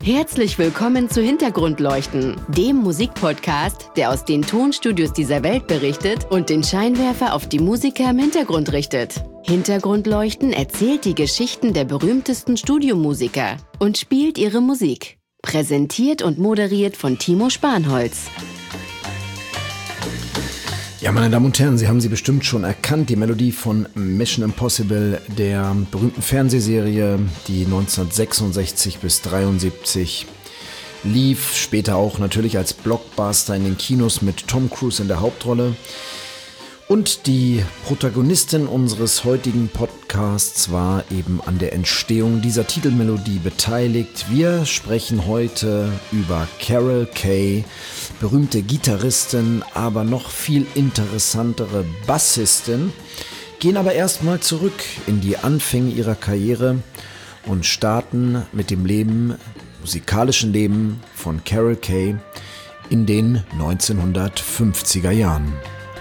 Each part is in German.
Herzlich willkommen zu Hintergrundleuchten, dem Musikpodcast, der aus den Tonstudios dieser Welt berichtet und den Scheinwerfer auf die Musiker im Hintergrund richtet. Hintergrundleuchten erzählt die Geschichten der berühmtesten Studiomusiker und spielt ihre Musik. Präsentiert und moderiert von Timo Spanholz. Ja, meine Damen und Herren, Sie haben sie bestimmt schon erkannt, die Melodie von Mission Impossible, der berühmten Fernsehserie, die 1966 bis 1973 lief, später auch natürlich als Blockbuster in den Kinos mit Tom Cruise in der Hauptrolle. Und die Protagonistin unseres heutigen Podcasts war eben an der Entstehung dieser Titelmelodie beteiligt. Wir sprechen heute über Carol Kaye, berühmte Gitarristin, aber noch viel interessantere Bassistin, gehen aber erstmal zurück in die Anfänge ihrer Karriere und starten mit dem musikalischen Leben von Carol Kaye in den 1950er Jahren.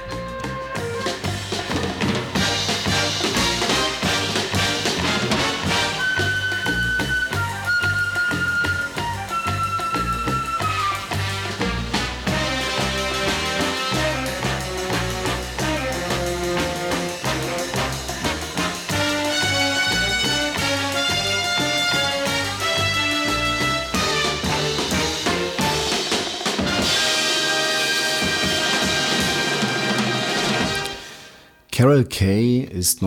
Carol Kaye ist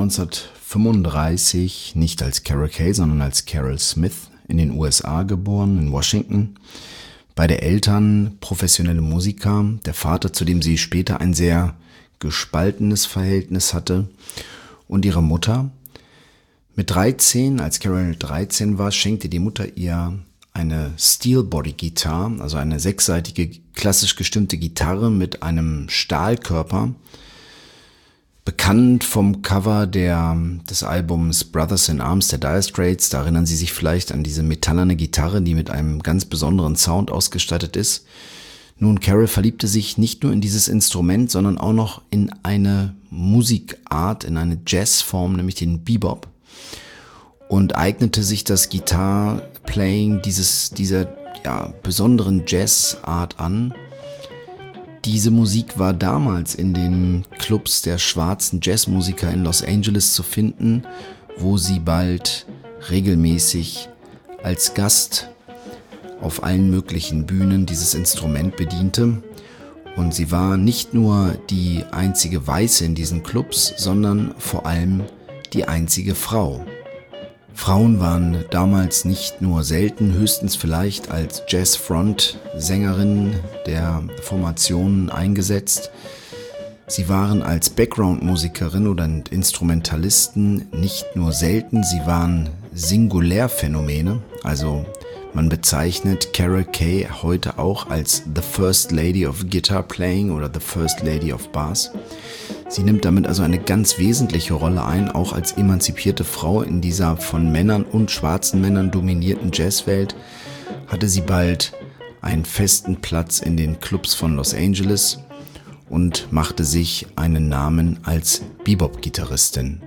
1935 nicht als Carol Kaye, sondern als Carol Smith in den USA geboren, in Washington. Beide Eltern professionelle Musiker, der Vater, zu dem sie später ein sehr gespaltenes Verhältnis hatte, und ihre Mutter. Mit 13, als Carol 13 war, schenkte die Mutter ihr eine Steel-Body-Gitarre, also eine sechsseitige, klassisch gestimmte Gitarre mit einem Stahlkörper, bekannt vom Cover des Albums Brothers in Arms der Dire Straits. Da erinnern Sie sich vielleicht an diese metallene Gitarre, die mit einem ganz besonderen Sound ausgestattet ist. Nun, Carol verliebte sich nicht nur in dieses Instrument, sondern auch noch in eine Musikart, in eine Jazzform, nämlich den Bebop, und eignete sich das Guitar-Playing dieser besonderen Jazzart an. Diese Musik war damals in den Clubs der schwarzen Jazzmusiker in Los Angeles zu finden, wo sie bald regelmäßig als Gast auf allen möglichen Bühnen dieses Instrument bediente. Und sie war nicht nur die einzige Weiße in diesen Clubs, sondern vor allem die einzige Frau. Frauen waren damals nicht nur selten, höchstens vielleicht als Jazz-Front-Sängerinnen der Formationen eingesetzt. Sie waren als Background-Musikerin oder Instrumentalisten nicht nur selten, sie waren Singulärphänomene. Also man bezeichnet Carol Kaye heute auch als The First Lady of Guitar Playing oder The First Lady of Bass. Sie nimmt damit also eine ganz wesentliche Rolle ein, auch als emanzipierte Frau in dieser von Männern und schwarzen Männern dominierten Jazzwelt hatte sie bald einen festen Platz in den Clubs von Los Angeles und machte sich einen Namen als Bebop-Gitarristin.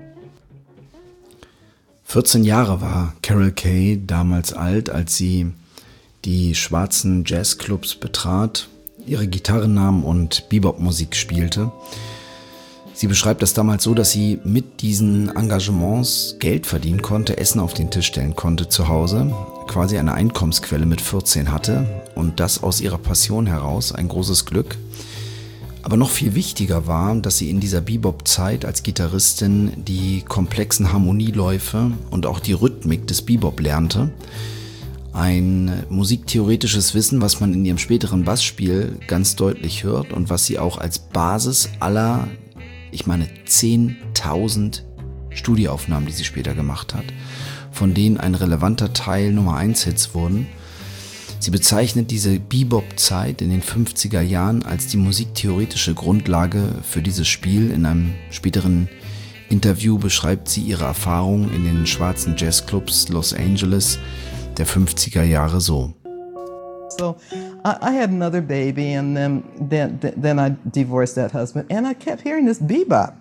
14 Jahre war Carol Kaye damals alt, als sie die schwarzen Jazzclubs betrat, ihre Gitarre nahm und Bebop-Musik spielte. Sie beschreibt das damals so, dass sie mit diesen Engagements Geld verdienen konnte, Essen auf den Tisch stellen konnte zu Hause, quasi eine Einkommensquelle mit 14 hatte und das aus ihrer Passion heraus, ein großes Glück. Aber noch viel wichtiger war, dass sie in dieser Bebop-Zeit als Gitarristin die komplexen Harmonieläufe und auch die Rhythmik des Bebop lernte. Ein musiktheoretisches Wissen, was man in ihrem späteren Bassspiel ganz deutlich hört und was sie auch als Basis aller 10.000 Studioaufnahmen, die sie später gemacht hat, von denen ein relevanter Teil Nummer 1 Hits wurden. Sie bezeichnet diese Bebop-Zeit in den 50er Jahren als die musiktheoretische Grundlage für dieses Spiel. In einem späteren Interview beschreibt sie ihre Erfahrungen in den schwarzen Jazzclubs Los Angeles der 50er Jahre so. So I had another baby, and then I divorced that husband, and I kept hearing this bebop.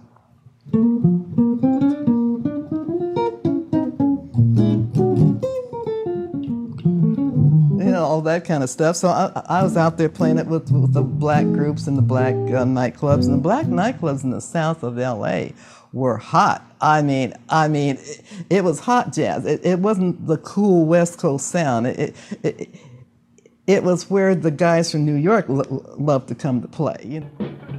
all that kind of stuff. So I was out there playing it with the black groups and the black nightclubs. And the black nightclubs in the south of L.A. were hot. I mean, it was hot jazz. It wasn't the cool West Coast sound. It was where the guys from New York loved to come to play. You know?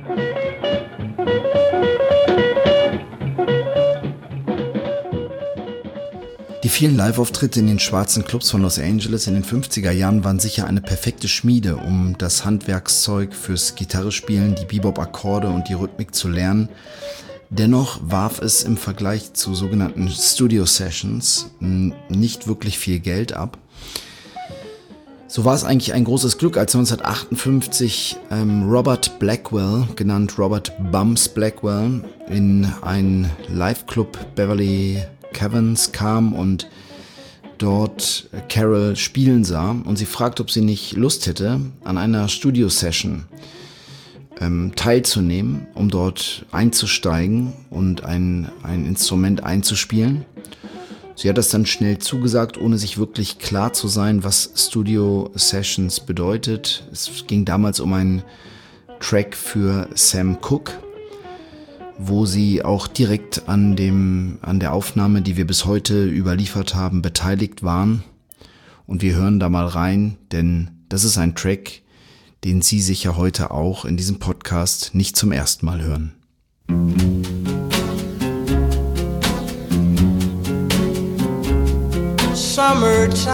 Die vielen Live-Auftritte in den schwarzen Clubs von Los Angeles in den 50er Jahren waren sicher eine perfekte Schmiede, um das Handwerkszeug fürs Gitarrespielen, die Bebop-Akkorde und die Rhythmik zu lernen. Dennoch warf es im Vergleich zu sogenannten Studio-Sessions nicht wirklich viel Geld ab. So war es eigentlich ein großes Glück, als 1958 Robert Blackwell, genannt Robert Bumps Blackwell, in einen Live-Club Beverly Caverns kam und dort Carole spielen sah und sie fragte, ob sie nicht Lust hätte, an einer Studio-Session teilzunehmen, um dort einzusteigen und ein Instrument einzuspielen. Sie hat das dann schnell zugesagt, ohne sich wirklich klar zu sein, was Studio-Sessions bedeutet. Es ging damals um einen Track für Sam Cooke, wo sie auch direkt an der Aufnahme, die wir bis heute überliefert haben, beteiligt waren. Und wir hören da mal rein, denn das ist ein Track, den Sie sicher heute auch in diesem Podcast nicht zum ersten Mal hören. Summertime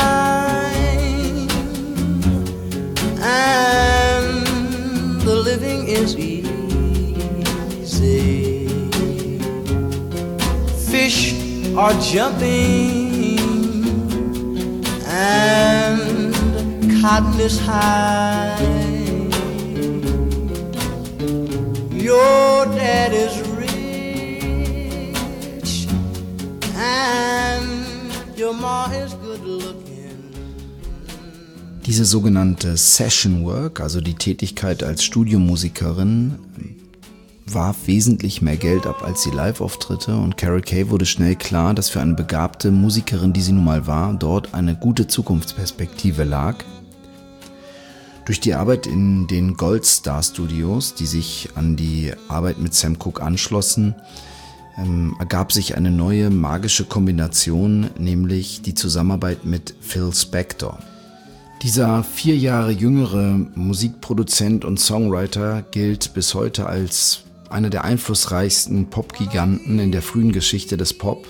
and the living is easy. Fish are jumping and cotton is high. Your dad is rich and your ma is good looking. Diese sogenannte Session Work, also die Tätigkeit als Studiomusikerin, warf wesentlich mehr Geld ab als die Live-Auftritte und Carole Kay wurde schnell klar, dass für eine begabte Musikerin, die sie nun mal war, dort eine gute Zukunftsperspektive lag. Durch die Arbeit in den Gold Star Studios, die sich an die Arbeit mit Sam Cooke anschlossen, ergab sich eine neue magische Kombination, nämlich die Zusammenarbeit mit Phil Spector. Dieser 4 Jahre jüngere Musikproduzent und Songwriter gilt bis heute als einer der einflussreichsten Pop-Giganten in der frühen Geschichte des Pop.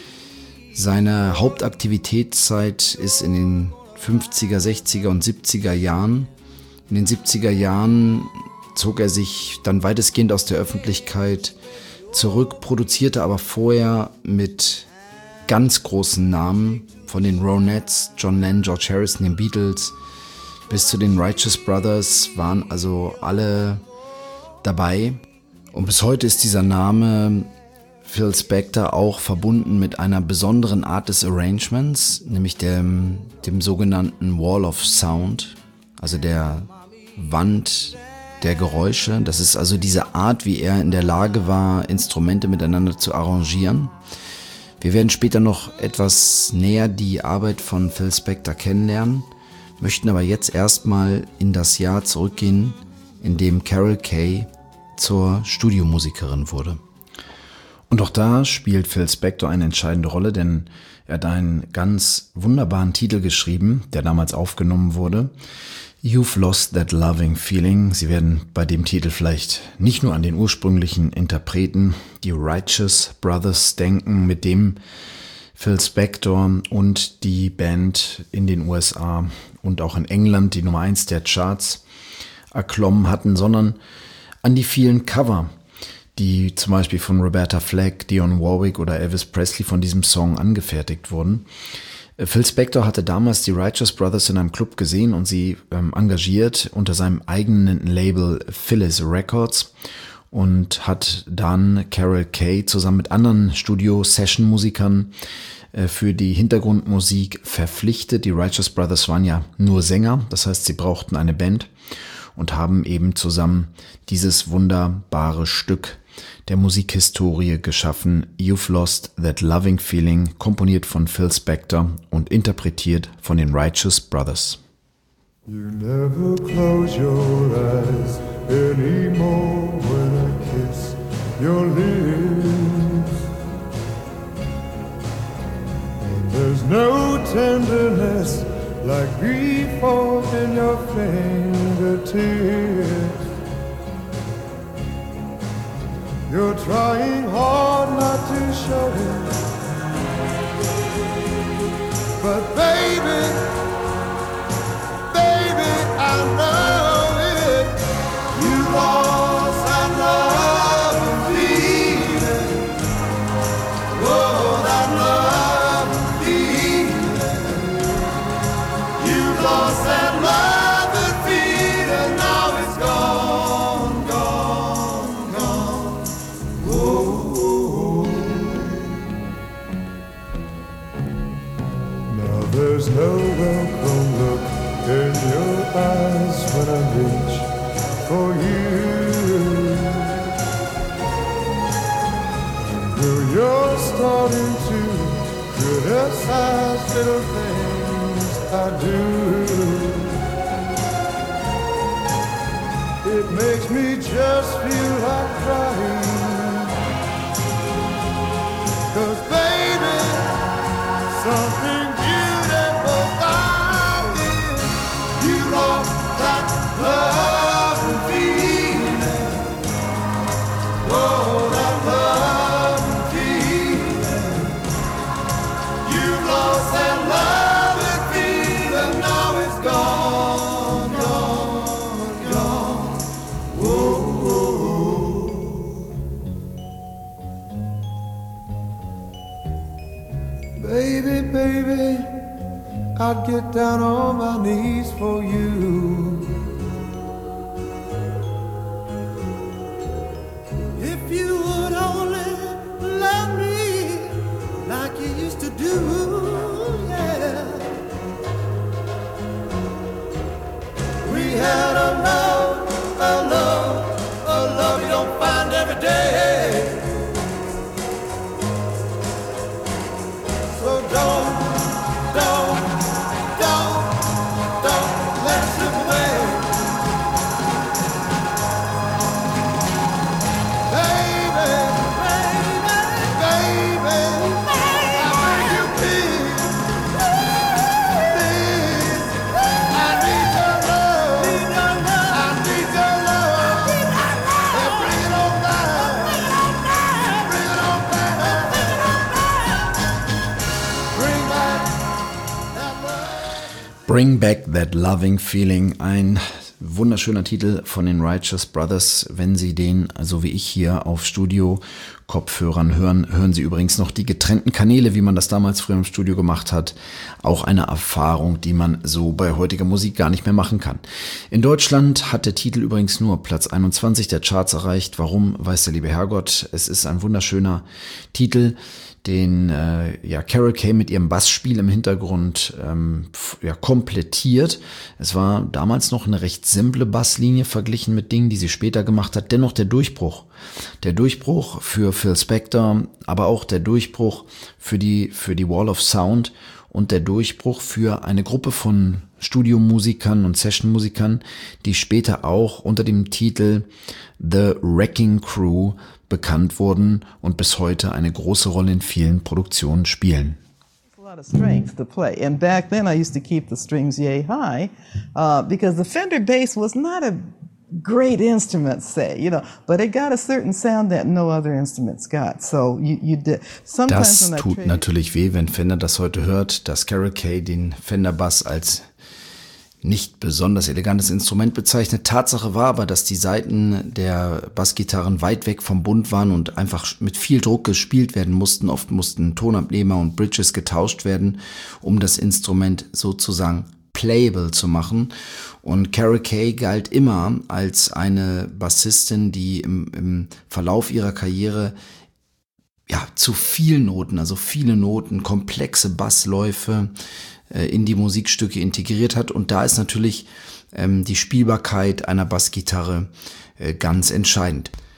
Seine Hauptaktivitätszeit ist in den 50er, 60er und 70er Jahren. In den 70er Jahren zog er sich dann weitestgehend aus der Öffentlichkeit zurück, produzierte aber vorher mit ganz großen Namen, von den Ronettes, John Lennon, George Harrison, den Beatles, bis zu den Righteous Brothers waren also alle dabei. Und bis heute ist dieser Name Phil Spector auch verbunden mit einer besonderen Art des Arrangements, nämlich dem sogenannten Wall of Sound, also der Wand der Geräusche. Das ist also diese Art, wie er in der Lage war, Instrumente miteinander zu arrangieren. Wir werden später noch etwas näher die Arbeit von Phil Spector kennenlernen, möchten aber jetzt erstmal in das Jahr zurückgehen, in dem Carole Kay zur Studiomusikerin wurde. Und auch da spielt Phil Spector eine entscheidende Rolle, denn er hat einen ganz wunderbaren Titel geschrieben, der damals aufgenommen wurde. You've Lost That Loving Feeling. Sie werden bei dem Titel vielleicht nicht nur an den ursprünglichen Interpreten, die Righteous Brothers, denken, mit dem Phil Spector und die Band in den USA und auch in England die Nummer 1 der Charts erklommen hatten, sondern an die vielen Cover, die zum Beispiel von Roberta Flack, Dionne Warwick oder Elvis Presley von diesem Song angefertigt wurden. Phil Spector hatte damals die Righteous Brothers in einem Club gesehen und sie engagiert unter seinem eigenen Label Phyllis Records und hat dann Carole Kay zusammen mit anderen Studio-Session-Musikern für die Hintergrundmusik verpflichtet. Die Righteous Brothers waren ja nur Sänger, das heißt, sie brauchten eine Band und haben eben zusammen dieses wunderbare Stück der Musikhistorie geschaffen. You've Lost That Loving Feeling, komponiert von Phil Spector und interpretiert von den Righteous Brothers. You never close your eyes anymore when I kiss your lips. And there's no tenderness like before in your fingertips. You're trying hard not to show it, but baby, I know it. You lost that love and feeling. Oh, that love and feeling. You lost that love and feeling. Now it's gone, gone, gone. Oh. Now there's no welcome look in your eyes when I reach for you. Girl, you're starting to criticize little things I do. It makes me just feel like crying, 'cause baby, something beautiful about it. You lost that love and feeling. Oh, that love and feeling. You lost that love and feeling. Now it's gone, gone, gone. Whoa, whoa. Baby, baby, I'd get down on my knees for you. If you would only love me like you used to do, yeah. We had a love you don't find every day. So don't let it slip away. Baby, I beg you please, I need your love, I need your love, and bring it on down, bring it on down, bring back that love. Bring Back That Loving Feeling, ein wunderschöner Titel von den Righteous Brothers. Wenn Sie den, so wie ich hier auf Studio-Kopfhörern hören Sie übrigens noch die getrennten Kanäle, wie man das damals früher im Studio gemacht hat. Auch eine Erfahrung, die man so bei heutiger Musik gar nicht mehr machen kann. In Deutschland hat der Titel übrigens nur Platz 21 der Charts erreicht. Warum, weiß der liebe Herrgott. Es ist ein wunderschöner Titel, den Carol Kaye mit ihrem Bassspiel im Hintergrund komplettiert. Es war damals noch eine recht simple Basslinie verglichen mit Dingen, die sie später gemacht hat. Dennoch der Durchbruch für Phil Spector, aber auch der Durchbruch für die Wall of Sound und der Durchbruch für eine Gruppe von Studiomusikern und Sessionmusikern, die später auch unter dem Titel The Wrecking Crew bekannt wurden und bis heute eine große Rolle in vielen Produktionen spielen. A lot of strings to play, and back then I used to keep the strings yay high because the Fender bass was not a great instrument, but it got a certain sound that no other instruments got. So you did. Das tut natürlich weh, wenn Fender das heute hört, dass Carol Kaye den Fender Bass als nicht besonders elegantes Instrument bezeichnet. Tatsache war aber, dass die Saiten der Bassgitarren weit weg vom Bund waren und einfach mit viel Druck gespielt werden mussten. Oft mussten Tonabnehmer und Bridges getauscht werden, um das Instrument sozusagen playable zu machen. Und Carol Kaye galt immer als eine Bassistin, die im Verlauf ihrer Karriere zu vielen Noten, also viele Noten, komplexe Bassläufe in die Musikstücke integriert hat. Und da ist natürlich die Spielbarkeit einer Bassgitarre ganz entscheidend.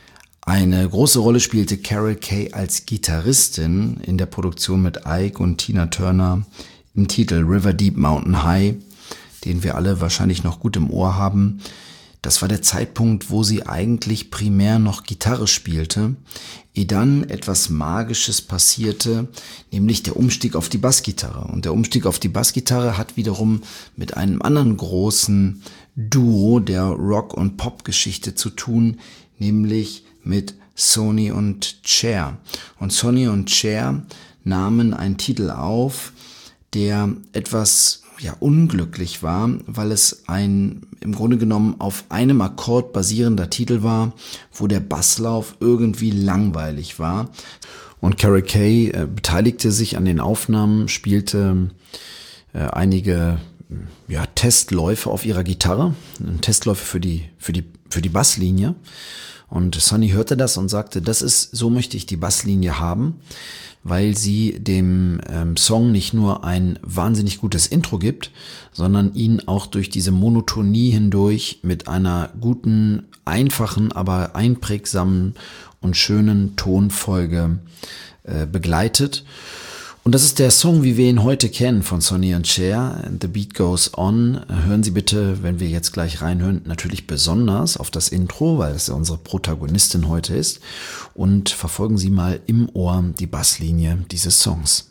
Eine große Rolle spielte Carol Kaye als Gitarristin in der Produktion mit Ike und Tina Turner im Titel River Deep Mountain High, den wir alle wahrscheinlich noch gut im Ohr haben. Das war der Zeitpunkt, wo sie eigentlich primär noch Gitarre spielte, ehe dann etwas Magisches passierte, nämlich der Umstieg auf die Bassgitarre. Und der Umstieg auf die Bassgitarre hat wiederum mit einem anderen großen Duo der Rock- und Pop-Geschichte zu tun, nämlich mit Sonny und Cher. Und Sonny und Cher nahmen einen Titel auf, der etwas unglücklich war, weil es ein im Grunde genommen auf einem Akkord basierender Titel war, wo der Basslauf irgendwie langweilig war. Und Carol Kaye beteiligte sich an den Aufnahmen, spielte einige Testläufe auf ihrer Gitarre, Testläufe für die Basslinie. Und Sonny hörte das und sagte, so möchte ich die Basslinie haben, weil sie dem Song nicht nur ein wahnsinnig gutes Intro gibt, sondern ihn auch durch diese Monotonie hindurch mit einer guten, einfachen, aber einprägsamen und schönen Tonfolge begleitet. Und das ist der Song, wie wir ihn heute kennen von Sonny und Cher, The Beat Goes On. Hören Sie bitte, wenn wir jetzt gleich reinhören, natürlich besonders auf das Intro, weil es ja unsere Protagonistin heute ist. Und verfolgen Sie mal im Ohr die Basslinie dieses Songs.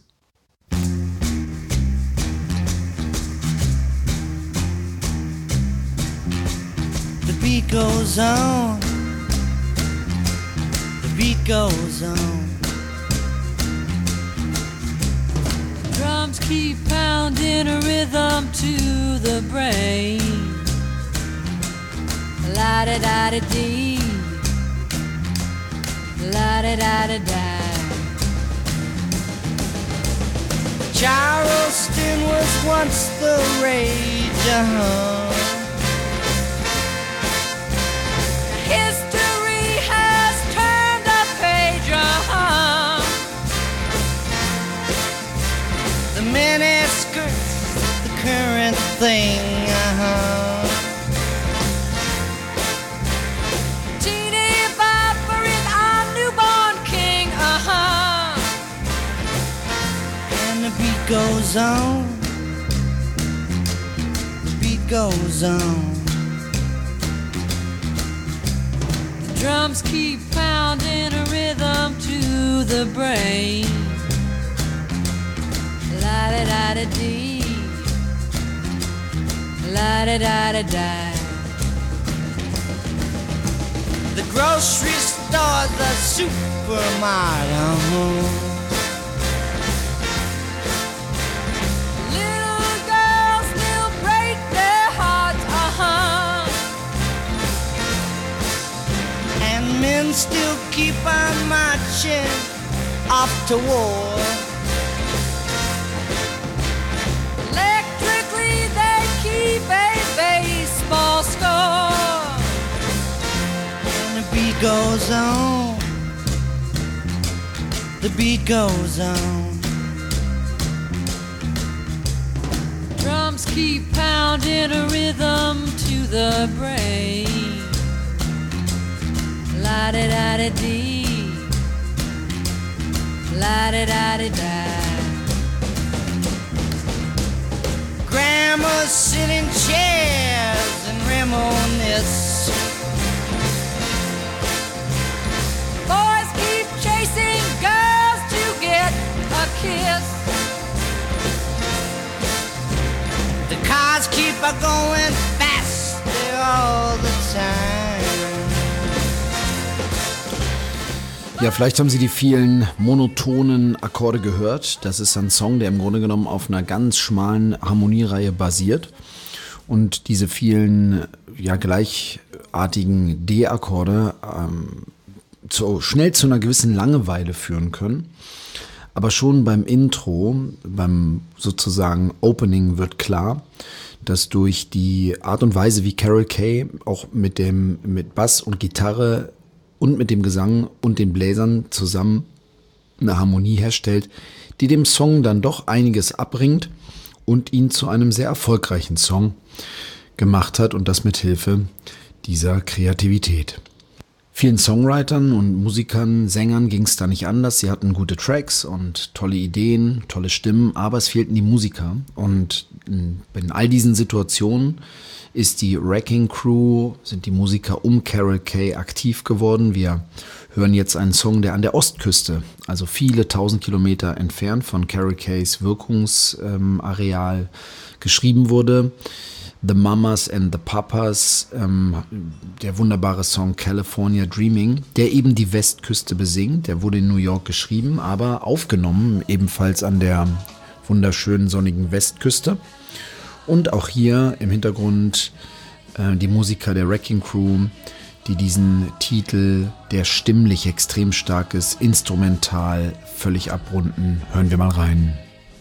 The beat goes on. The beat goes on. Drums keep pounding a rhythm to the brain. La-da-da-da-dee, la-da-da-da-da. Charleston was once the rage, History has turned a page, The miniskirt's the current thing, Teeny Bopper is our newborn king, And the beat goes on. The beat goes on. The drums keep pounding a rhythm to the brain. La-da-da-da-dee, la-da-da-da-da. The grocery store, the supermarket, Little girls still break their hearts, And men still keep on marching off to war. Electrically they keep a baseball score. And the beat goes on. The beat goes on. Drums keep pounding a rhythm to the brain. La-da-da-da-dee, la-da-da-da-da. Grandmas sit in chairs and reminisce. Boys keep chasing girls to get a kiss. The cars keep a going faster all the time. Ja, vielleicht haben Sie die vielen monotonen Akkorde gehört. Das ist ein Song, der im Grunde genommen auf einer ganz schmalen Harmoniereihe basiert. Und diese vielen gleichartigen D-Akkorde schnell zu einer gewissen Langeweile führen können. Aber schon beim Intro, beim sozusagen Opening wird klar, dass durch die Art und Weise, wie Carol Kaye auch mit Bass und Gitarre und mit dem Gesang und den Bläsern zusammen eine Harmonie herstellt, die dem Song dann doch einiges abbringt und ihn zu einem sehr erfolgreichen Song gemacht hat, und das mit Hilfe dieser Kreativität. Vielen Songwritern und Musikern, Sängern ging es da nicht anders. Sie hatten gute Tracks und tolle Ideen, tolle Stimmen, aber es fehlten die Musiker. Und in all diesen Situationen ist die Wrecking Crew, sind die Musiker um Carol Kaye aktiv geworden. Wir hören jetzt einen Song, der an der Ostküste, also viele 1000 Kilometer entfernt von Carol Kayes Wirkungsareal geschrieben wurde. The Mamas and the Papas, der wunderbare Song California Dreaming, der eben die Westküste besingt. Der wurde in New York geschrieben, aber aufgenommen ebenfalls an der wunderschönen sonnigen Westküste. Und auch hier im Hintergrund die Musiker der Wrecking Crew, die diesen Titel, der stimmlich extrem stark ist, instrumental völlig abrunden. Hören wir mal rein.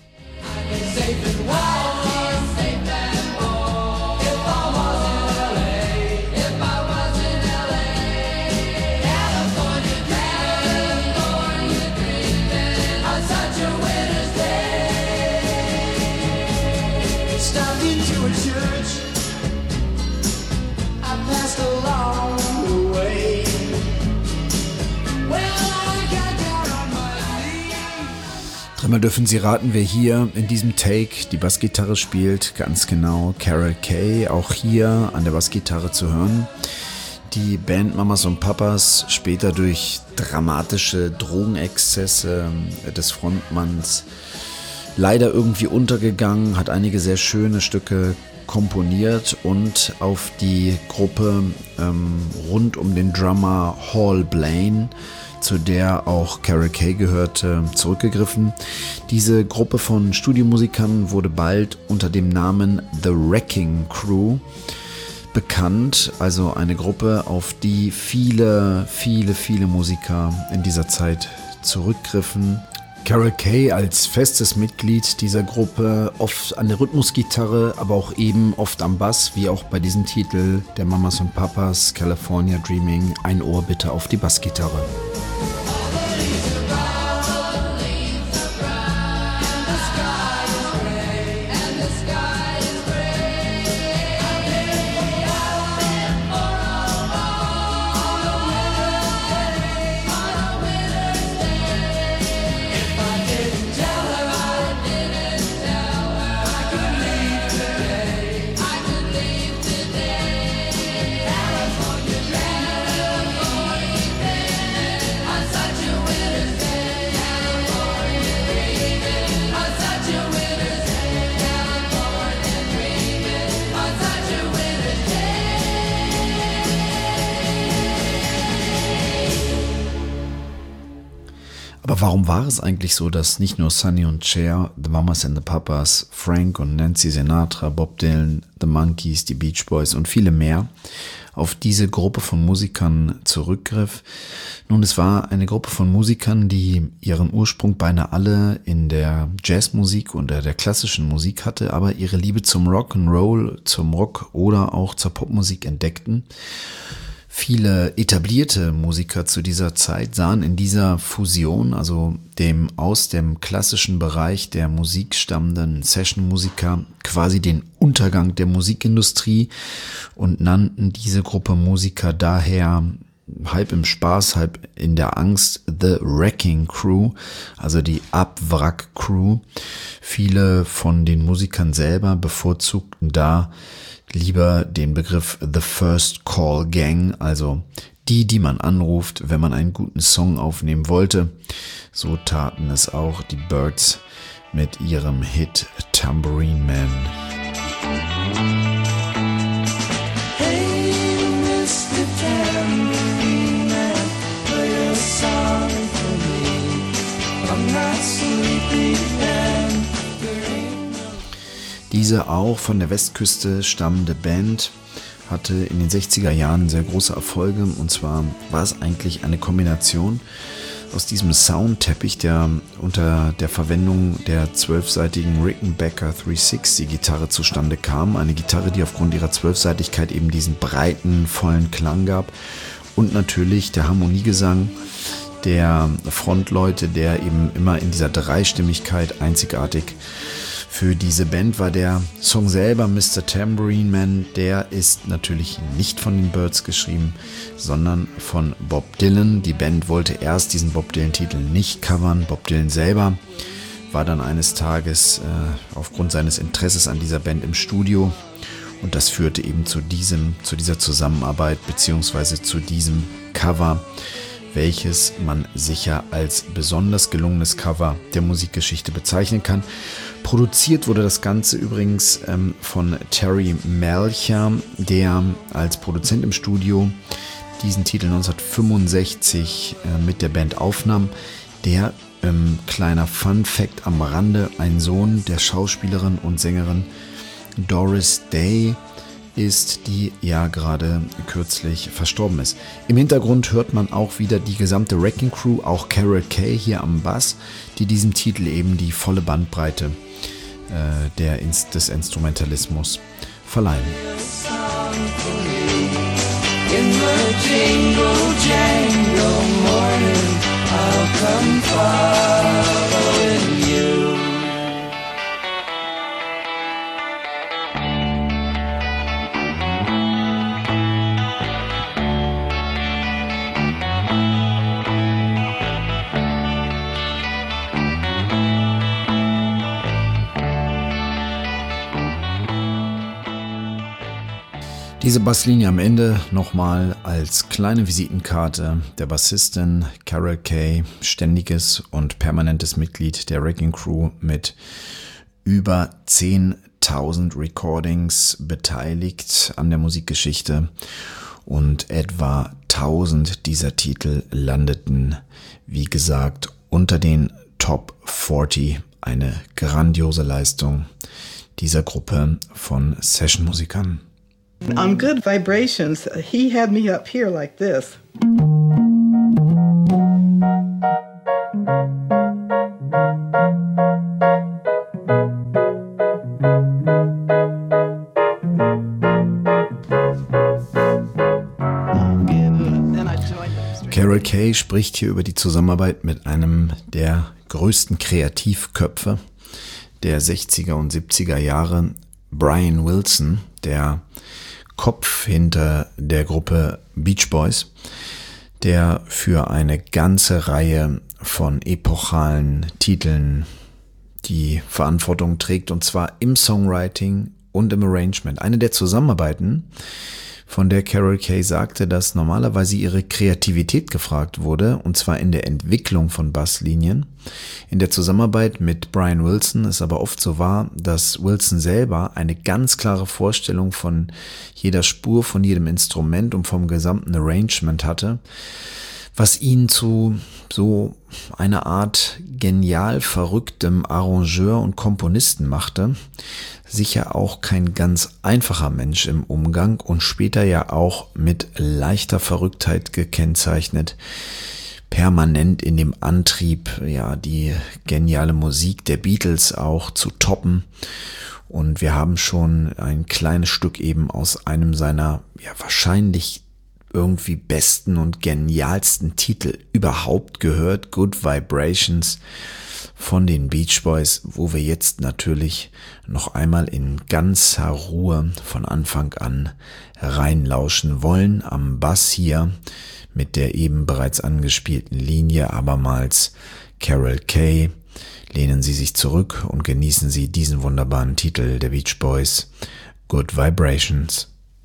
Dreimal dürfen Sie raten, wer hier in diesem Take die Bassgitarre spielt. Ganz genau Carol Kaye, auch hier an der Bassgitarre zu hören. Die Band Mamas und Papas, später durch dramatische Drogenexzesse des Frontmanns leider irgendwie untergegangen, hat einige sehr schöne Stücke komponiert und auf die Gruppe rund um den Drummer Hal Blaine, zu der auch Carol Kaye gehörte, zurückgegriffen. Diese Gruppe von Studiomusikern wurde bald unter dem Namen The Wrecking Crew bekannt, also eine Gruppe, auf die viele Musiker in dieser Zeit zurückgriffen. Carol Kaye als festes Mitglied dieser Gruppe, oft an der Rhythmusgitarre, aber auch eben oft am Bass, wie auch bei diesem Titel der Mamas und Papas, California Dreaming. Ein Ohr bitte auf die Bassgitarre. Aber warum war es eigentlich so, dass nicht nur Sonny und Cher, The Mamas and the Papas, Frank und Nancy Sinatra, Bob Dylan, The Monkees, die Beach Boys und viele mehr auf diese Gruppe von Musikern zurückgriff? Nun, es war eine Gruppe von Musikern, die ihren Ursprung beinahe alle in der Jazzmusik und der klassischen Musik hatte, aber ihre Liebe zum Rock'n'Roll, zum Rock oder auch zur Popmusik entdeckten. Viele etablierte Musiker zu dieser Zeit sahen in dieser Fusion, also dem aus dem klassischen Bereich der Musik stammenden Session-Musiker, quasi den Untergang der Musikindustrie und nannten diese Gruppe Musiker daher halb im Spaß, halb in der Angst The Wrecking Crew, also die Abwrack-Crew. Viele von den Musikern selber bevorzugten da lieber den Begriff The First Call Gang, also die man anruft, wenn man einen guten Song aufnehmen wollte. So taten es auch die Byrds mit ihrem Hit Tambourine Man. Hey, Mr. Tambourine Man, play a song for me. I'm not sleepy and Diese auch von der Westküste stammende Band hatte in den 60er Jahren sehr große Erfolge, und zwar war es eigentlich eine Kombination aus diesem Soundteppich, der unter der Verwendung der 12-seitigen Rickenbacker 360 Gitarre zustande kam. Eine Gitarre, die aufgrund ihrer 12-Seitigkeit eben diesen breiten, vollen Klang gab, und natürlich der Harmoniegesang der Frontleute, der eben immer in dieser Dreistimmigkeit einzigartig für diese Band war der Song selber, Mr. Tambourine Man, der ist natürlich nicht von den Byrds geschrieben, sondern von Bob Dylan. Die Band wollte erst diesen Bob Dylan-Titel nicht covern. Bob Dylan selber war dann eines Tages aufgrund seines Interesses an dieser Band im Studio und das führte eben zu dieser Zusammenarbeit beziehungsweise zu diesem Cover, welches man sicher als besonders gelungenes Cover der Musikgeschichte bezeichnen kann. Produziert wurde das Ganze übrigens von Terry Melcher, der als Produzent im Studio diesen Titel 1965 mit der Band aufnahm. Der kleiner Fun Fact am Rande, ein Sohn der Schauspielerin und Sängerin Doris Day ist, die ja gerade kürzlich verstorben ist. Im Hintergrund hört man auch wieder die gesamte Wrecking Crew, auch Carol Kaye hier am Bass, die diesem Titel eben die volle Bandbreite des Instrumentalismus verleihen. In the jingle jangle morning, I'll come following you. Diese Basslinie am Ende nochmal als kleine Visitenkarte der Bassistin Carol Kaye, ständiges und permanentes Mitglied der Wrecking Crew mit über 10.000 Recordings beteiligt an der Musikgeschichte und etwa 1000 dieser Titel landeten, wie gesagt, unter den Top 40. Eine grandiose Leistung dieser Gruppe von Sessionmusikern. On Good Vibrations, he had me up here like this. Carol Kaye spricht hier über die Zusammenarbeit mit einem der größten Kreativköpfe der 60er und 70er Jahre, Brian Wilson, der Kopf hinter der Gruppe Beach Boys, der für eine ganze Reihe von epochalen Titeln die Verantwortung trägt, und zwar im Songwriting und im Arrangement. Eine der Zusammenarbeiten, von der Carol Kaye sagte, dass normalerweise ihre Kreativität gefragt wurde, und zwar in der Entwicklung von Basslinien. In der Zusammenarbeit mit Brian Wilson ist aber oft so wahr, dass Wilson selber eine ganz klare Vorstellung von jeder Spur, von jedem Instrument und vom gesamten Arrangement hatte, was ihn zu so einer Art genial verrücktem Arrangeur und Komponisten machte. Sicher auch kein ganz einfacher Mensch im Umgang und später ja auch mit leichter Verrücktheit gekennzeichnet, permanent in dem Antrieb, ja, die geniale Musik der Beatles auch zu toppen. Und wir haben schon ein kleines Stück eben aus einem seiner, ja, wahrscheinlich irgendwie besten und genialsten Titel überhaupt gehört, Good Vibrations von den Beach Boys, wo wir jetzt natürlich noch einmal in ganzer Ruhe von Anfang an reinlauschen wollen. Am Bass hier mit der eben bereits angespielten Linie abermals Carol Kaye. Lehnen Sie sich zurück und genießen Sie diesen wunderbaren Titel der Beach Boys, Good Vibrations.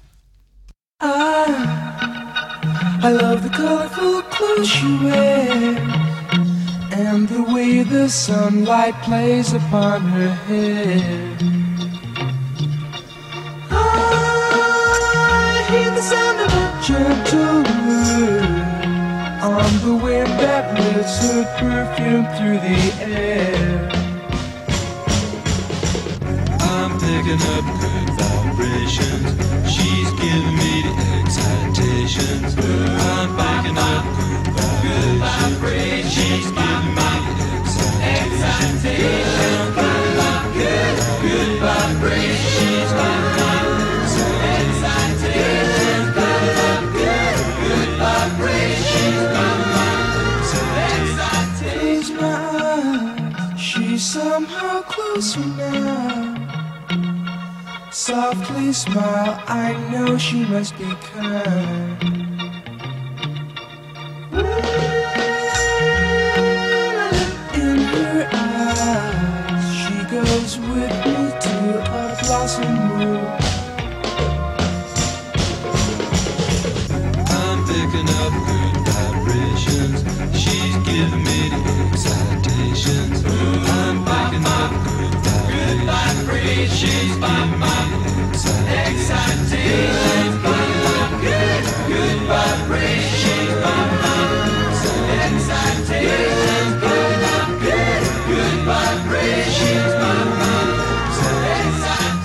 I love the colorful clothes you wear and the way the sunlight plays upon her hair. I hear the sound of a gentle word on the wind that lifts her perfume through the air. I'm picking up good vibrations. She's giving me the excitations. I'm picking up good vibrations. She's giving me the excitations. I'm picking up good vibrations. She's giving me the excitations. Picking up good vibrations. She's giving me the excitations. Close my eyes, she's somehow closer now. smile, I know she must be kind. In her eyes, she goes with me to a blossom room. I'm picking up good vibrations. She's giving me the excitations. I'm picking up good vibrations. She's giving me the excitations. Good vibrations. She's giving me the excitations. Good vibrations. She's giving me the excitations.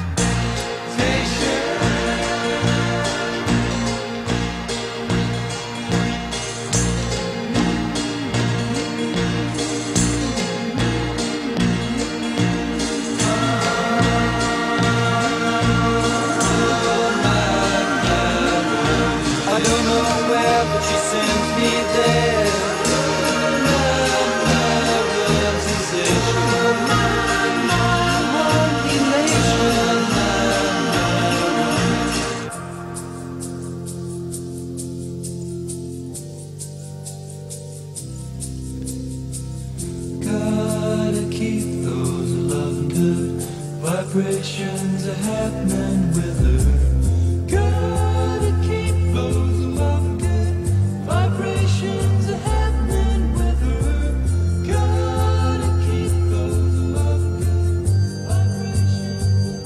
Gotta keep those loving good vibrations are happening with her. Gotta keep those loving good vibrations are happening with her. Gotta keep those loving good vibrations.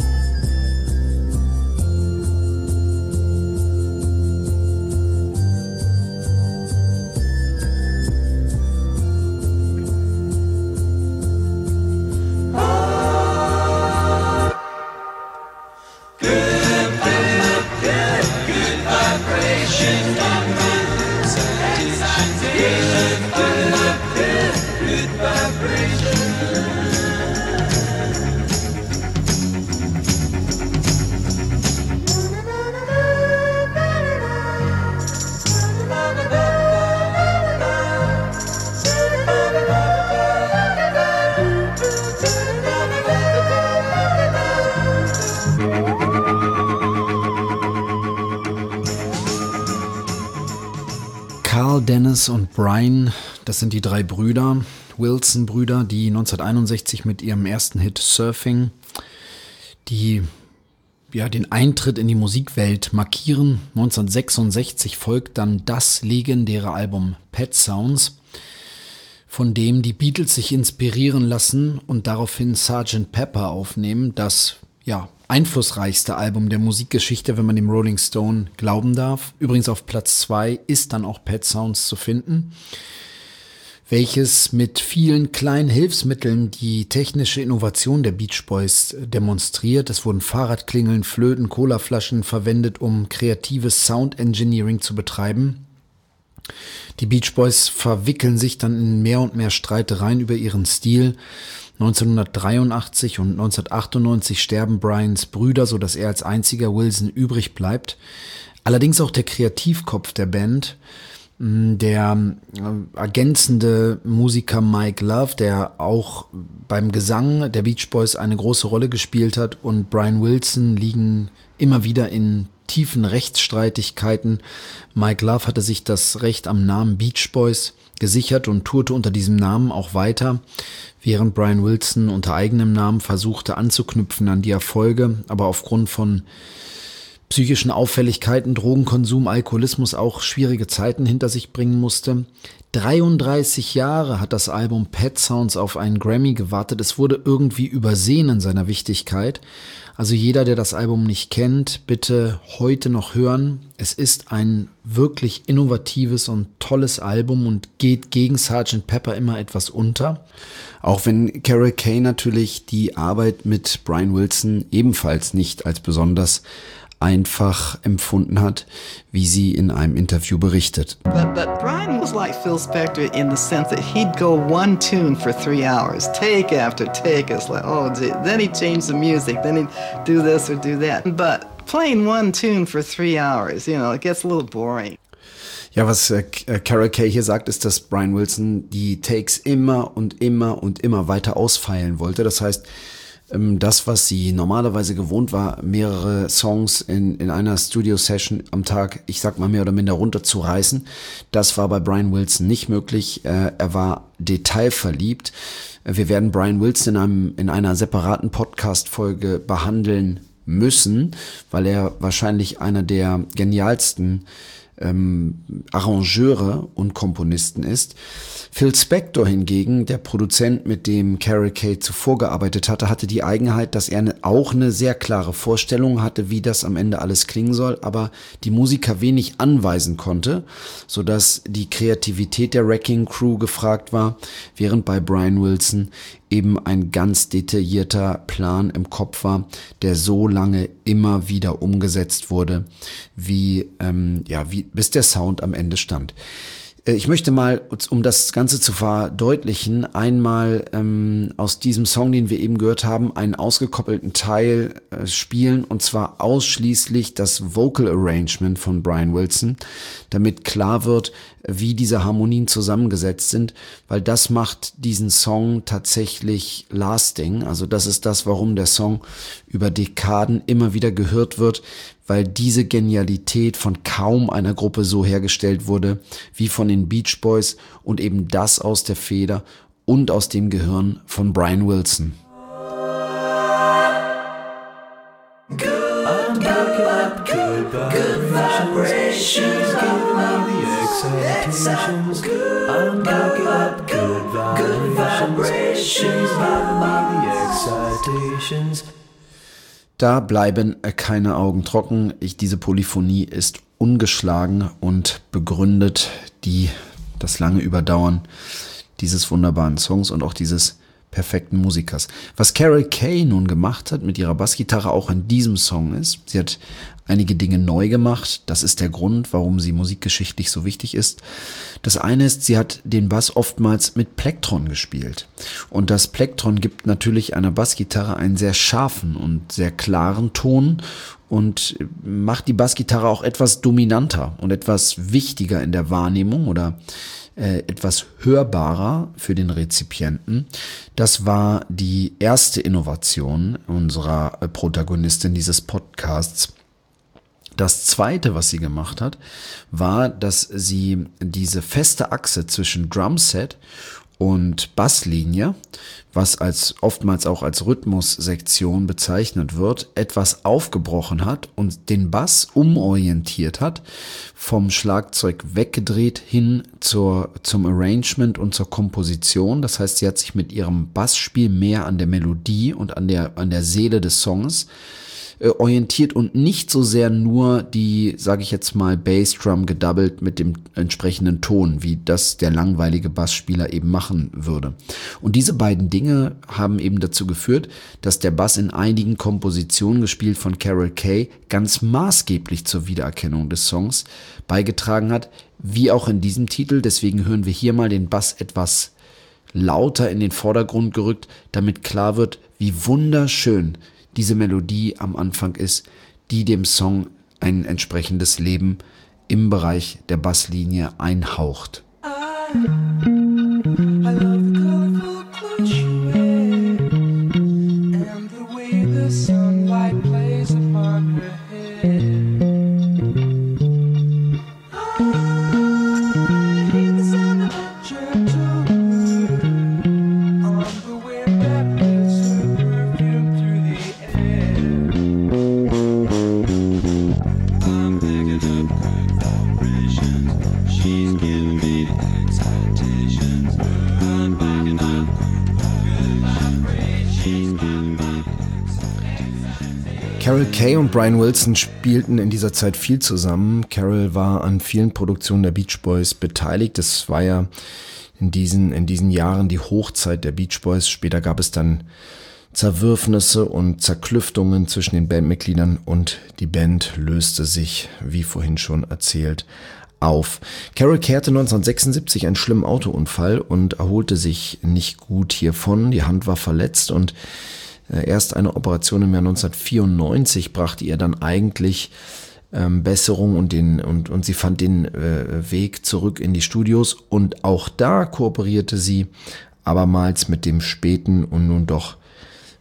Carl, Dennis und Brian, das sind die drei Brüder, Wilson-Brüder, die 1961 mit ihrem ersten Hit Surfing, die den Eintritt in die Musikwelt markieren. 1966 folgt dann das legendäre Album Pet Sounds, von dem die Beatles sich inspirieren lassen und daraufhin Sgt. Pepper aufnehmen, das einflussreichste Album der Musikgeschichte, wenn man dem Rolling Stone glauben darf. Übrigens auf Platz 2 ist dann auch Pet Sounds zu finden, welches mit vielen kleinen Hilfsmitteln die technische Innovation der Beach Boys demonstriert. Es wurden Fahrradklingeln, Flöten, Colaflaschen verwendet, um kreatives Sound Engineering zu betreiben. Die Beach Boys verwickeln sich dann in mehr und mehr Streitereien über ihren Stil. 1983 und 1998 sterben Brians Brüder, sodass er als einziger Wilson übrig bleibt. Allerdings auch der Kreativkopf der Band, der ergänzende Musiker Mike Love, der auch beim Gesang der Beach Boys eine große Rolle gespielt hat, und Brian Wilson liegen immer wieder in tiefen Rechtsstreitigkeiten. Mike Love hatte sich das Recht am Namen Beach Boys gesichert und tourte unter diesem Namen auch weiter, während Brian Wilson unter eigenem Namen versuchte anzuknüpfen an die Erfolge, aber aufgrund von psychischen Auffälligkeiten, Drogenkonsum, Alkoholismus auch schwierige Zeiten hinter sich bringen musste. 33 Jahre hat das Album Pet Sounds auf einen Grammy gewartet. Es wurde irgendwie übersehen in seiner Wichtigkeit. Also jeder, der das Album nicht kennt, bitte heute noch hören. Es ist ein wirklich innovatives und tolles Album und geht gegen Sgt. Pepper immer etwas unter. Auch wenn Carol Kaye natürlich die Arbeit mit Brian Wilson ebenfalls nicht als besonders einfach empfunden hat, wie sie in einem Interview berichtet. But Brian was like Phil Spector in the sense that he'd go one tune for 3 hours, take after take. It's like, oh, gee. Then he'd change the music, then he'd do this or do that. But playing one tune for 3 hours, it gets a little boring. Ja, was Carol Kaye hier sagt, ist, dass Brian Wilson die Takes immer und immer und immer weiter ausfeilen wollte. Das heißt, Das, was sie normalerweise gewohnt war, mehrere Songs in einer Studio-Session am Tag, ich sag mal mehr oder minder runterzureißen, das war bei Brian Wilson nicht möglich. Er war detailverliebt. Wir werden Brian Wilson in einer separaten Podcast-Folge behandeln müssen, weil er wahrscheinlich einer der genialsten Arrangeure und Komponisten ist. Phil Spector hingegen, der Produzent, mit dem Carol Kaye zuvor gearbeitet hatte, hatte die Eigenheit, dass er auch eine sehr klare Vorstellung hatte, wie das am Ende alles klingen soll, aber die Musiker wenig anweisen konnte, sodass die Kreativität der Wrecking Crew gefragt war, während bei Brian Wilson eben ein ganz detaillierter Plan im Kopf war, der so lange immer wieder umgesetzt wurde, wie bis der Sound am Ende stand. Ich möchte mal, um das Ganze zu verdeutlichen, einmal aus diesem Song, den wir eben gehört haben, einen ausgekoppelten Teil spielen, und zwar ausschließlich das Vocal Arrangement von Brian Wilson, damit klar wird, wie diese Harmonien zusammengesetzt sind, weil das macht diesen Song tatsächlich lasting. Also das ist das, warum der Song über Dekaden immer wieder gehört wird, weil diese Genialität von kaum einer Gruppe so hergestellt wurde wie von den Beach Boys und eben das aus der Feder und aus dem Gehirn von Brian Wilson. I'm picking up good vibrations, give me the excitations. I'm picking up good vibrations, give me the excitations. Da bleiben keine Augen trocken. Diese Polyphonie ist ungeschlagen und begründet das lange Überdauern dieses wunderbaren Songs und auch dieses perfekten Musikers. Was Carol Kaye nun gemacht hat mit ihrer Bassgitarre auch in diesem Song ist, sie hat einige Dinge neu gemacht. Das ist der Grund, warum sie musikgeschichtlich so wichtig ist. Das eine ist, sie hat den Bass oftmals mit Plektron gespielt. Und das Plektron gibt natürlich einer Bassgitarre einen sehr scharfen und sehr klaren Ton und macht die Bassgitarre auch etwas dominanter und etwas wichtiger in der Wahrnehmung oder etwas hörbarer für den Rezipienten. Das war die erste Innovation unserer Protagonistin dieses Podcasts. Das zweite, was sie gemacht hat, war, dass sie diese feste Achse zwischen Drumset und Basslinie, was oftmals auch als Rhythmussektion bezeichnet wird, etwas aufgebrochen hat und den Bass umorientiert hat, vom Schlagzeug weggedreht hin zum Arrangement und zur Komposition. Das heißt, sie hat sich mit ihrem Bassspiel mehr an der Melodie und an der Seele des Songs orientiert und nicht so sehr nur die, sage ich jetzt mal, Bassdrum gedoubled mit dem entsprechenden Ton, wie das der langweilige Bassspieler eben machen würde. Und diese beiden Dinge haben eben dazu geführt, dass der Bass in einigen Kompositionen, gespielt von Carol Kaye, ganz maßgeblich zur Wiedererkennung des Songs beigetragen hat, wie auch in diesem Titel. Deswegen hören wir hier mal den Bass etwas lauter in den Vordergrund gerückt, damit klar wird, wie wunderschön diese Melodie am Anfang ist, die dem Song ein entsprechendes Leben im Bereich der Basslinie einhaucht. I love the colorful clothes you wear and the way the sunlight plays upon her hair. I hate the sound of a gentle word on the wind that lifts her perfume through the air. I'm picking up good vibrations. She's giving me the excitations. I'm picking up good vibrations. She's giving me the excitations. Carol Kaye und Brian Wilson spielten in dieser Zeit viel zusammen. Carol war an vielen Produktionen der Beach Boys beteiligt. Das war ja in diesen Jahren die Hochzeit der Beach Boys. Später gab es dann Zerwürfnisse und Zerklüftungen zwischen den Bandmitgliedern und die Band löste sich, wie vorhin schon erzählt, auf. Carol Kaye hatte 1976 einen schlimmen Autounfall und erholte sich nicht gut hiervon. Die Hand war verletzt und erst eine Operation im Jahr 1994 brachte ihr dann eigentlich Besserung und sie fand den Weg zurück in die Studios und auch da kooperierte sie abermals mit dem späten und nun doch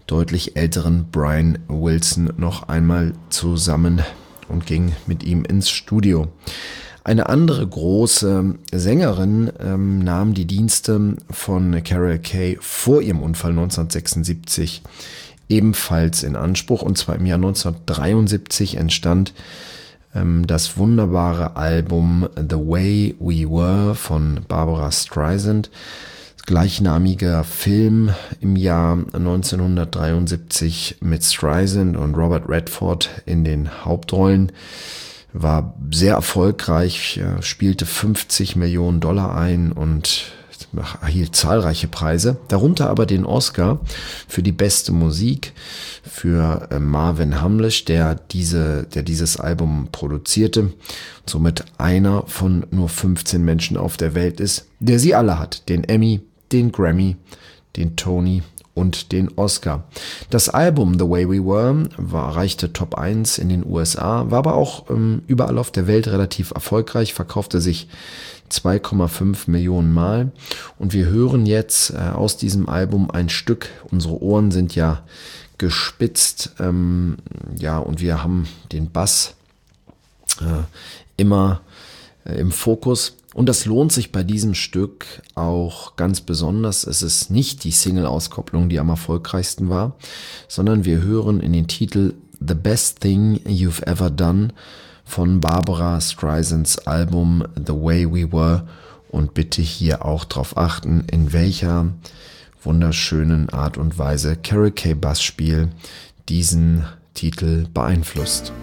deutlich älteren Brian Wilson noch einmal zusammen und ging mit ihm ins Studio. Eine andere große Sängerin nahm die Dienste von Carol Kay vor ihrem Unfall 1976 ebenfalls in Anspruch, und zwar im Jahr 1973 entstand das wunderbare Album The Way We Were von Barbra Streisand. Gleichnamiger Film im Jahr 1973 mit Streisand und Robert Redford in den Hauptrollen. War sehr erfolgreich, spielte $50 Millionen ein und erhielt zahlreiche Preise, darunter aber den Oscar für die beste Musik für Marvin Hamlisch, der dieses Album produzierte, somit einer von nur 15 Menschen auf der Welt ist, der sie alle hat, den Emmy, den Grammy, den Tony und den Oscar. Das Album The Way We Were erreichte Top 1 in den USA, war aber auch überall auf der Welt relativ erfolgreich, verkaufte sich 2,5 Millionen Mal, und wir hören jetzt aus diesem Album ein Stück. Unsere Ohren sind ja gespitzt, und wir haben den Bass immer im Fokus. Und das lohnt sich bei diesem Stück auch ganz besonders. Es ist nicht die Single-Auskopplung, die am erfolgreichsten war, sondern wir hören in den Titel The Best Thing You've Ever Done von Barbra Streisands Album The Way We Were, und bitte hier auch darauf achten, in welcher wunderschönen Art und Weise Carol Kay Bassspiel diesen Titel beeinflusst.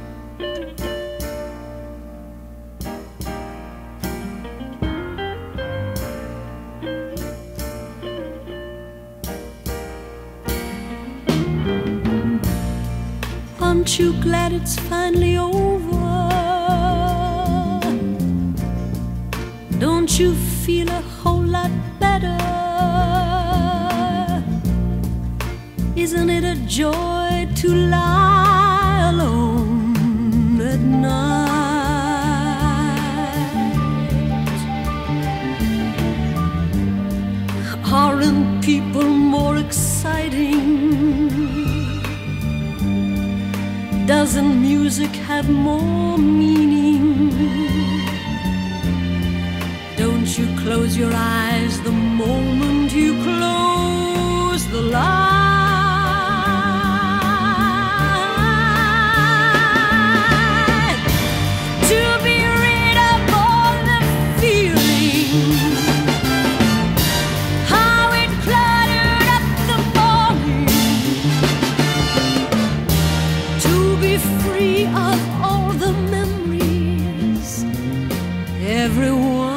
Aren't you glad it's finally over? Don't you feel a whole lot better? Isn't it a joy to lie alone at night? Aren't people more exciting? Doesn't music have more meaning? Don't you close your eyes the moment you close the light? To be rid of all the feeling, how it cluttered up the morning, to be free of all the memories, everyone.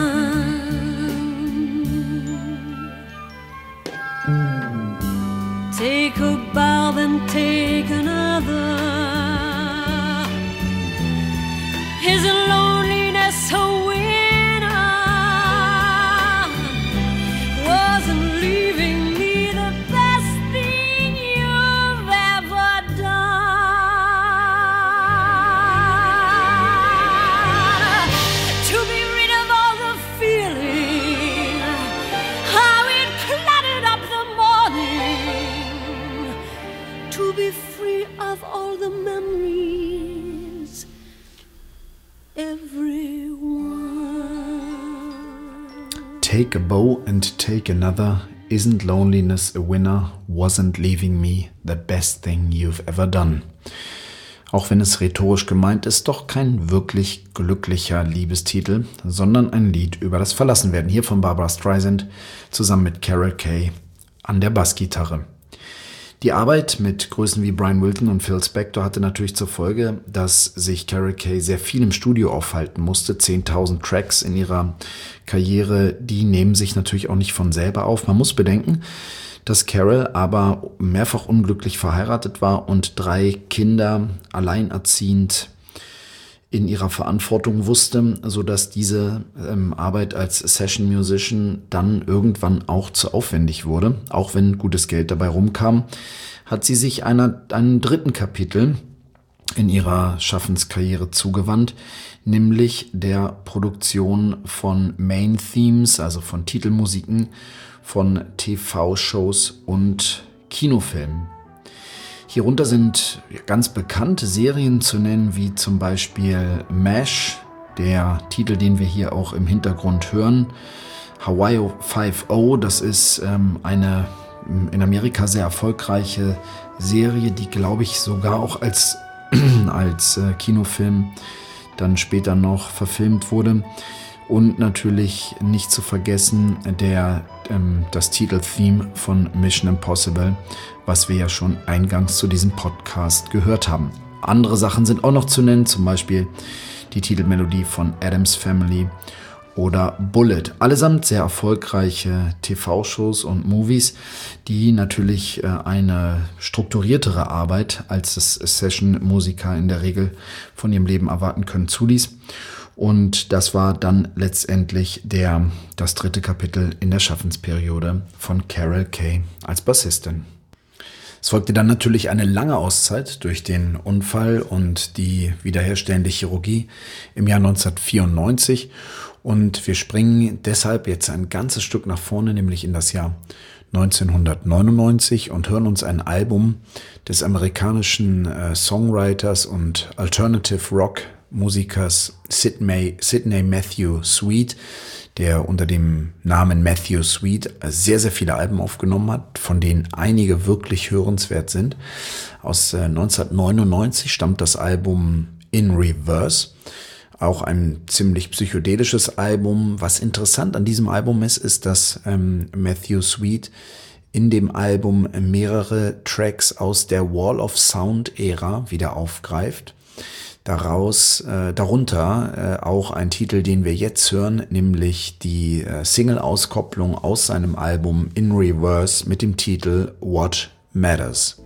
Take a bow, then take another. Is loneliness a winner? Wasn't leaving me the best thing you've ever done? To be rid of all the feeling, how it cluttered up the morning, to be free of all the memories, everyone. Take a bow and take another. Isn't loneliness a winner? Wasn't leaving me the best thing you've ever done. Auch wenn es rhetorisch gemeint ist, doch kein wirklich glücklicher Liebestitel, sondern ein Lied über das Verlassenwerden. Hier von Barbra Streisand zusammen mit Carol Kay an der Bassgitarre. Die Arbeit mit Größen wie Brian Wilson und Phil Spector hatte natürlich zur Folge, dass sich Carol Kay sehr viel im Studio aufhalten musste. 10.000 Tracks in ihrer Karriere, die nehmen sich natürlich auch nicht von selber auf. Man muss bedenken, dass Carol aber mehrfach unglücklich verheiratet war und 3 Kinder alleinerziehend in ihrer Verantwortung wusste, sodass diese Arbeit als Session Musician dann irgendwann auch zu aufwendig wurde. Auch wenn gutes Geld dabei rumkam, hat sie sich einem dritten Kapitel in ihrer Schaffenskarriere zugewandt, nämlich der Produktion von Main Themes, also von Titelmusiken von TV-Shows und Kinofilmen. Hierunter sind ganz bekannte Serien zu nennen, wie zum Beispiel MASH, der Titel, den wir hier auch im Hintergrund hören. Hawaii 5.0, das ist eine in Amerika sehr erfolgreiche Serie, die, glaube ich, sogar auch als Kinofilm dann später noch verfilmt wurde. Und natürlich nicht zu vergessen das Titeltheme von Mission Impossible, was wir ja schon eingangs zu diesem Podcast gehört haben. Andere Sachen sind auch noch zu nennen, zum Beispiel die Titelmelodie von Addams Family oder Bullet. Allesamt sehr erfolgreiche TV-Shows und Movies, die natürlich eine strukturiertere Arbeit, als das Session-Musiker in der Regel von ihrem Leben erwarten können, zuließ. Und das war dann letztendlich das dritte Kapitel in der Schaffensperiode von Carol Kaye als Bassistin. Es folgte dann natürlich eine lange Auszeit durch den Unfall und die wiederherstellende Chirurgie im Jahr 1994. Und wir springen deshalb jetzt ein ganzes Stück nach vorne, nämlich in das Jahr 1999 und hören uns ein Album des amerikanischen Songwriters und Alternative Rock Musikers Sidney Matthew Sweet, der unter dem Namen Matthew Sweet sehr, sehr viele Alben aufgenommen hat, von denen einige wirklich hörenswert sind. Aus 1999 stammt das Album In Reverse, auch ein ziemlich psychedelisches Album. Was interessant an diesem Album ist, dass Matthew Sweet in dem Album mehrere Tracks aus der Wall of Sound-Ära wieder aufgreift. Darunter auch ein Titel, den wir jetzt hören, nämlich die Single-Auskopplung aus seinem Album In Reverse mit dem Titel What Matters.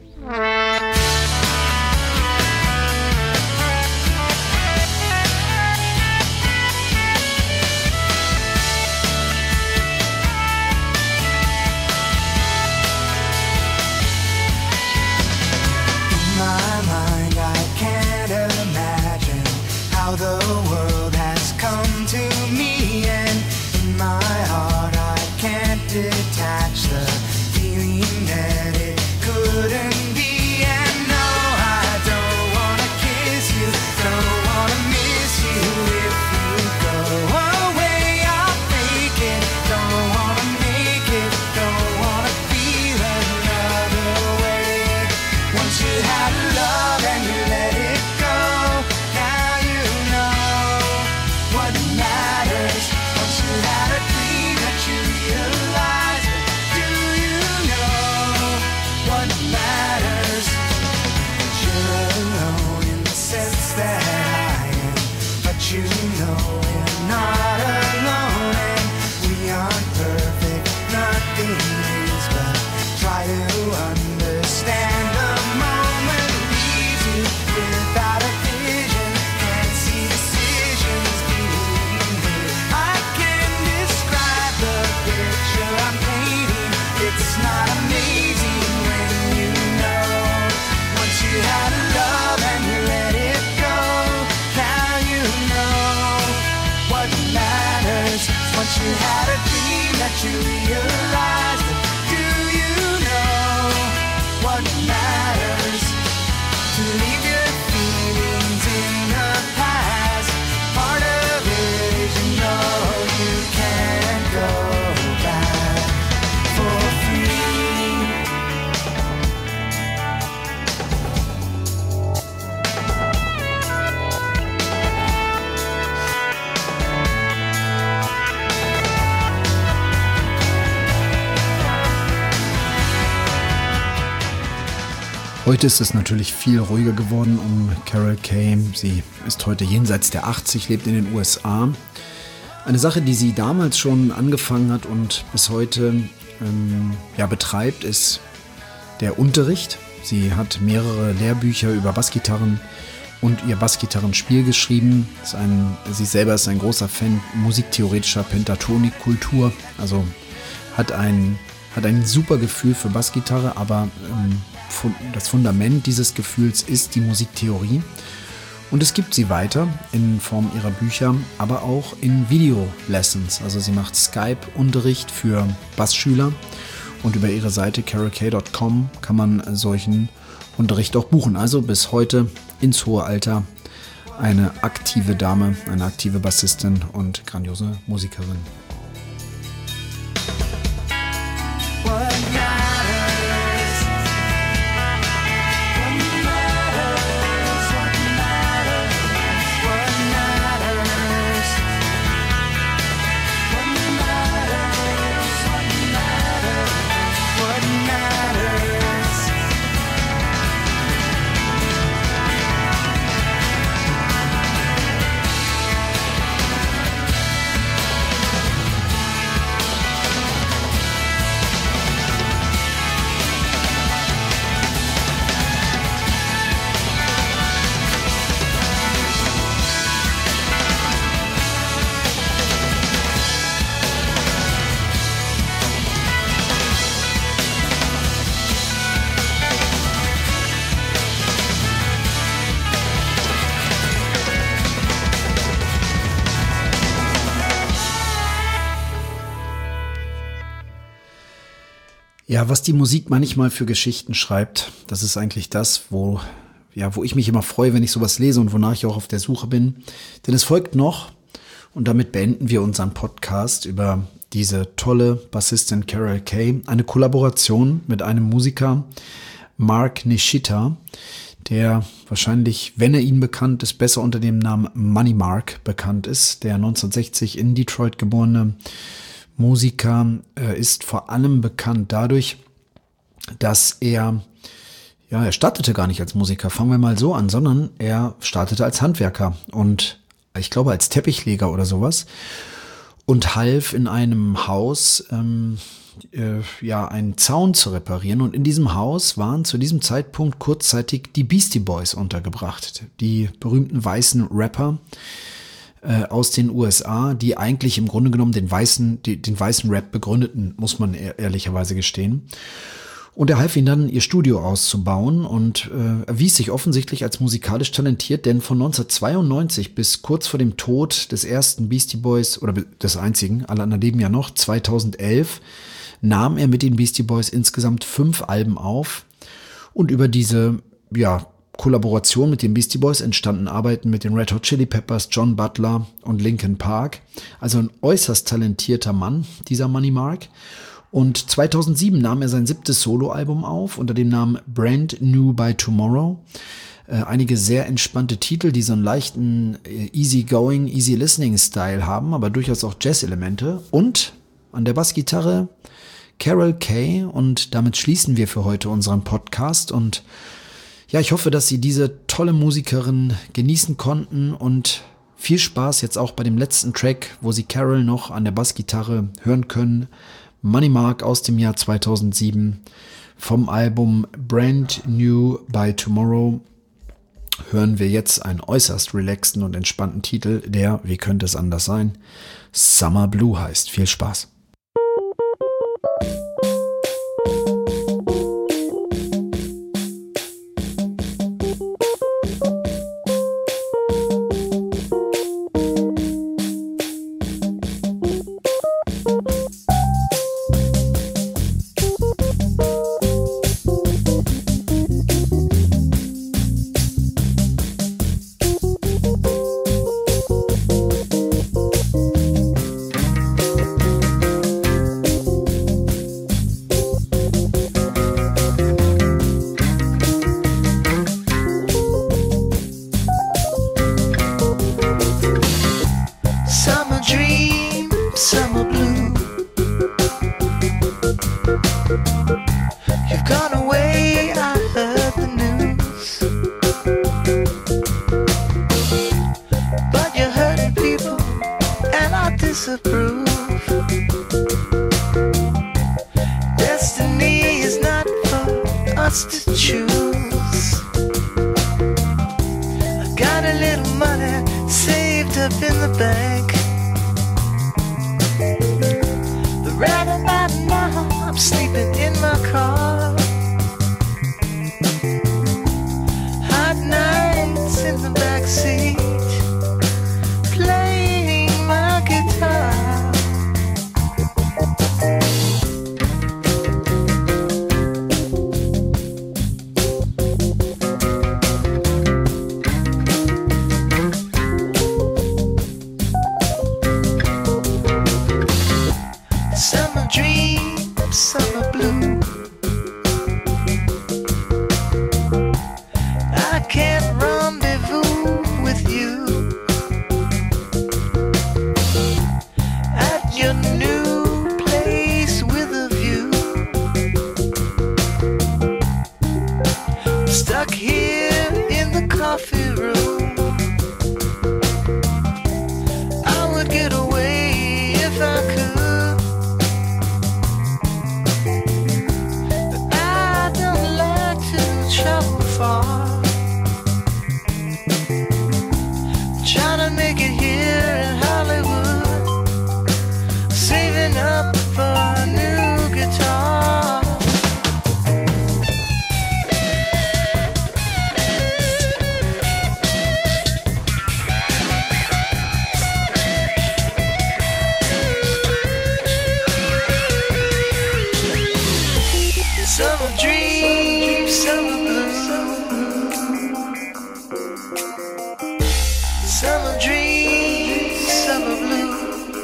Detach the feeling that it couldn't be. And no, I don't wanna kiss you, don't wanna miss you if you go away. I'll fake it, don't wanna make it, don't wanna feel another way. Once you had love and you let it go, now you know what matters. Once you had a dream that you realized, do you know what matters? You're alone in the sense that I am, but you know we're not alone, and we aren't perfect, nothing is, but try to understand. The moment leaves you without a vision, can't see decisions being made. I can describe the picture I'm painting, it's not amazing when you know. Once you had love and you let it go, now you know what matters. Once you had a dream that you realized, do you know what matters? To leave your feelings in the past, part of it is you know you can't go back for free. Heute ist es natürlich viel ruhiger geworden um Carol Kaye. Sie ist heute jenseits der 80, lebt in den USA. Eine Sache, die sie damals schon angefangen hat und bis heute betreibt, ist der Unterricht. Sie hat mehrere Lehrbücher über Bassgitarren und ihr Bassgitarrenspiel geschrieben. Sie selber ist ein großer Fan musiktheoretischer Pentatonikkultur, also hat ein super Gefühl für Bassgitarre, aber das Fundament dieses Gefühls ist die Musiktheorie. Und es gibt sie weiter in Form ihrer Bücher, aber auch in Video-Lessons. Also sie macht Skype-Unterricht für Bassschüler und über ihre Seite carolkay.com kann man solchen Unterricht auch buchen. Also bis heute ins hohe Alter eine aktive Dame, eine aktive Bassistin und grandiose Musikerin. Ja, was die Musik manchmal für Geschichten schreibt, das ist eigentlich das, wo ich mich immer freue, wenn ich sowas lese und wonach ich auch auf der Suche bin. Denn es folgt noch, und damit beenden wir unseren Podcast über diese tolle Bassistin Carol Kaye, eine Kollaboration mit einem Musiker, Mark Nishita, der wahrscheinlich, wenn er Ihnen bekannt ist, besser unter dem Namen Money Mark bekannt ist, der 1960 in Detroit geborene Musiker ist vor allem bekannt dadurch, dass er startete gar nicht als Musiker, fangen wir mal so an, sondern er startete als Handwerker und ich glaube als Teppichleger oder sowas und half in einem Haus einen Zaun zu reparieren, und in diesem Haus waren zu diesem Zeitpunkt kurzzeitig die Beastie Boys untergebracht, die berühmten weißen Rapper aus den USA, die eigentlich im Grunde genommen den weißen Rap begründeten, muss man ehrlicherweise gestehen. Und er half ihnen dann, ihr Studio auszubauen und erwies sich offensichtlich als musikalisch talentiert, denn von 1992 bis kurz vor dem Tod des ersten Beastie Boys, oder des einzigen, alle anderen leben ja noch, 2011, nahm er mit den Beastie Boys insgesamt 5 Alben auf, und über diese, Kollaboration mit den Beastie Boys entstanden Arbeiten mit den Red Hot Chili Peppers, John Butler und Linkin Park. Also ein äußerst talentierter Mann, dieser Money Mark. Und 2007 nahm er sein 7. Soloalbum auf unter dem Namen Brand New by Tomorrow. Einige sehr entspannte Titel, die so einen leichten easy-going, easy-listening-Style haben, aber durchaus auch Jazz-Elemente. Und an der Bassgitarre Carol Kaye, und damit schließen wir für heute unseren Podcast. Und ja, ich hoffe, dass Sie diese tolle Musikerin genießen konnten, und viel Spaß jetzt auch bei dem letzten Track, wo Sie Carol noch an der Bassgitarre hören können. Money Mark aus dem Jahr 2007 vom Album Brand New by Tomorrow hören wir jetzt einen äußerst relaxten und entspannten Titel, der, wie könnte es anders sein, Summer Blue heißt. Viel Spaß. to make it here in Hollywood, saving up for a new guitar. Summer dreams, summer blue. Summer dreams, summer blue.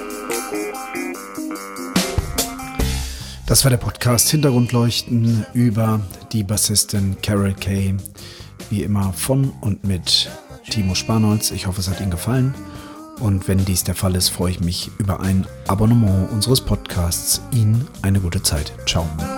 Das war der Podcast Hintergrundleuchten über die Bassistin Carol Kaye. Wie immer von und mit Timo Spanholz. Ich hoffe, es hat Ihnen gefallen. Und wenn dies der Fall ist, freue ich mich über ein Abonnement unseres Podcasts. Ihnen eine gute Zeit. Ciao.